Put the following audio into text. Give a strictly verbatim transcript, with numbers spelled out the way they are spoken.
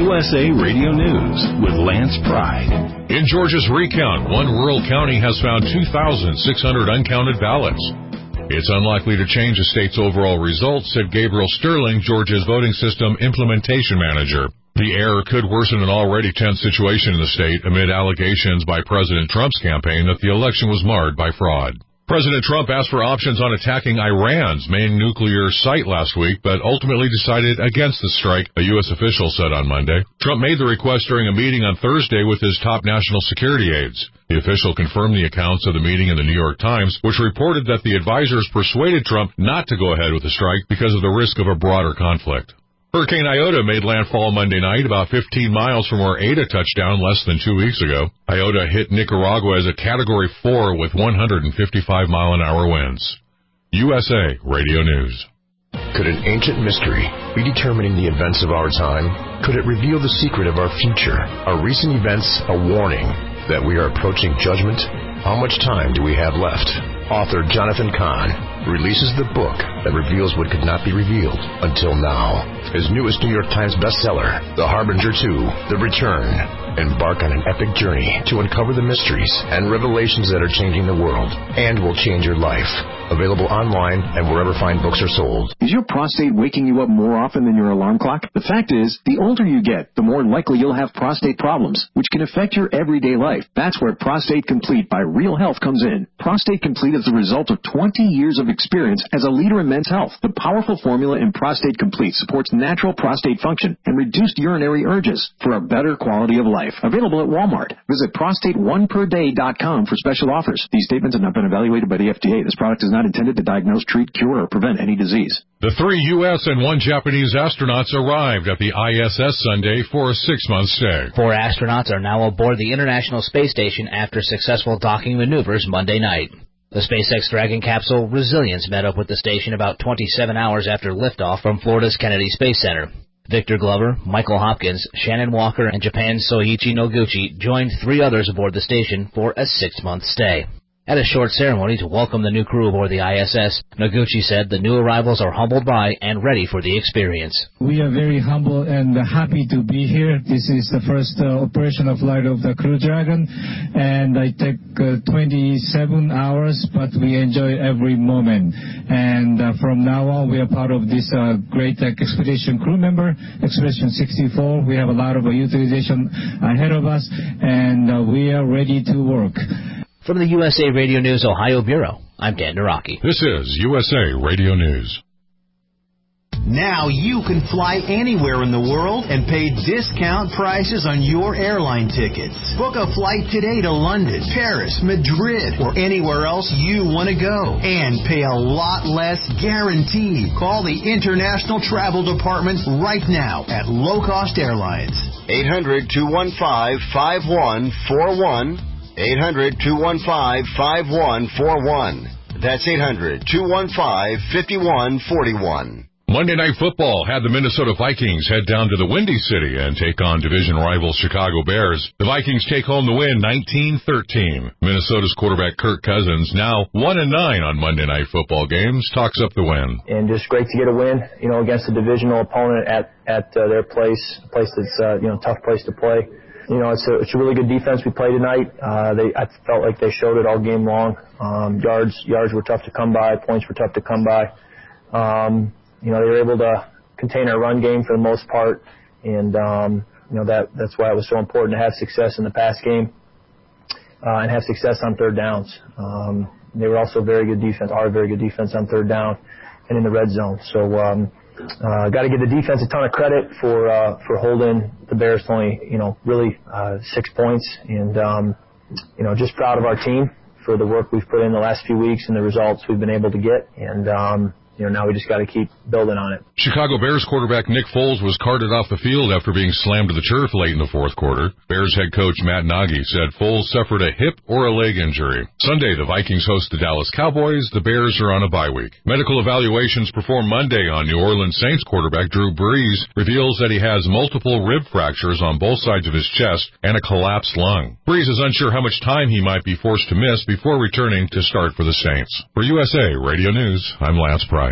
U S A Radio News with Lance Pride. In Georgia's recount, one rural county has found two thousand six hundred uncounted ballots. It's unlikely to change the state's overall results, said Gabriel Sterling, Georgia's voting system implementation manager. The error could worsen an already tense situation in the state amid allegations by President Trump's campaign that the election was marred by fraud. President Trump asked for options on attacking Iran's main nuclear site last week, but ultimately decided against the strike, a U S official said on Monday. Trump made the request during a meeting on Thursday with his top national security aides. The official confirmed the accounts of the meeting in the New York Times, which reported that the advisors persuaded Trump not to go ahead with the strike because of the risk of a broader conflict. Hurricane Iota made landfall Monday night about fifteen miles from where Eta touched down less than two weeks ago. Iota hit Nicaragua as a Category four with one hundred fifty-five mile an hour winds. U S A Radio News. Could an ancient mystery be determining the events of our time? Could it reveal the secret of our future? Are recent events a warning that we are approaching judgment? How much time do we have left? Author Jonathan Cahn releases the book that reveals what could not be revealed until now. His newest New York Times bestseller, The Harbinger two, The Return. Embark on an epic journey to uncover the mysteries and revelations that are changing the world and will change your life. Available online and wherever fine books are sold. Is your prostate waking you up more often than your alarm clock? The fact is, the older you get, the more likely you'll have prostate problems, which can affect your everyday life. That's where Prostate Complete by Real Health comes in. Prostate Complete is the result of twenty years of experience as a leader in men's health. The powerful formula in Prostate Complete supports natural prostate function and reduced urinary urges for a better quality of life. Available at Walmart. Visit prostate one per day dot com for special offers. These statements have not been evaluated by the F D A. This product is not intended to diagnose, treat, cure, or prevent any disease. The three U S and one Japanese astronauts arrived at the I S S Sunday for a six-month stay. Four astronauts are now aboard the International Space Station after successful docking maneuvers Monday night. The SpaceX Dragon capsule Resilience met up with the station about twenty-seven hours after liftoff from Florida's Kennedy Space Center. Victor Glover, Michael Hopkins, Shannon Walker, and Japan's Soichi Noguchi joined three others aboard the station for a six-month stay. At a short ceremony to welcome the new crew aboard the I S S, Noguchi said the new arrivals are humbled by and ready for the experience. We are very humble and happy to be here. This is the first uh, operational flight of the Crew Dragon, and I take uh, twenty-seven hours, but we enjoy every moment. And uh, from now on, we are part of this uh, great uh, expedition crew member, Expedition sixty-four. We have a lot of uh, utilization ahead of us, and uh, we are ready to work. From the U S A Radio News Ohio Bureau, I'm Dan Naraki. This is U S A Radio News. Now you can fly anywhere in the world and pay discount prices on your airline tickets. Book a flight today to London, Paris, Madrid, or anywhere else you want to go. And pay a lot less guaranteed. Call the International Travel Department right now at Low Cost Airlines. eight hundred, two one five, five one four one. eight hundred, two one five, five one four one. That's eight hundred, two one five, five one four one. Monday Night Football had the Minnesota Vikings head down to the Windy City and take on division rival Chicago Bears. The Vikings take home the win nineteen thirteen. Minnesota's quarterback Kirk Cousins, now one and nine on Monday Night Football games, talks up the win. And just great to get a win, you know, against a divisional opponent at, at uh, their place, a place that's, uh, you know, a tough place to play. You know, it's a, it's a really good defense we played tonight. Uh, they, I felt like they showed it all game long. Um, yards, yards were tough to come by. Points were tough to come by. Um, you know, they were able to contain our run game for the most part. And, um, you know, that, that's why it was so important to have success in the pass game, uh, and have success on third downs. Um, they were also very good defense, are a very good defense on third down and in the red zone. So, um, Uh, got to give the defense a ton of credit for uh, for holding the Bears to only, you know, really uh, six points. And, um, you know, just proud of our team for the work we've put in the last few weeks and the results we've been able to get. And, um, you know, now we just got to keep building on it. Chicago Bears quarterback Nick Foles was carted off the field after being slammed to the turf late in the fourth quarter. Bears head coach Matt Nagy said Foles suffered a hip or a leg injury. Sunday, the Vikings host the Dallas Cowboys. The Bears are on a bye week. Medical evaluations performed Monday on New Orleans Saints quarterback Drew Brees reveals that he has multiple rib fractures on both sides of his chest and a collapsed lung. Brees is unsure how much time he might be forced to miss before returning to start for the Saints. For U S A Radio News, I'm Lance Pride.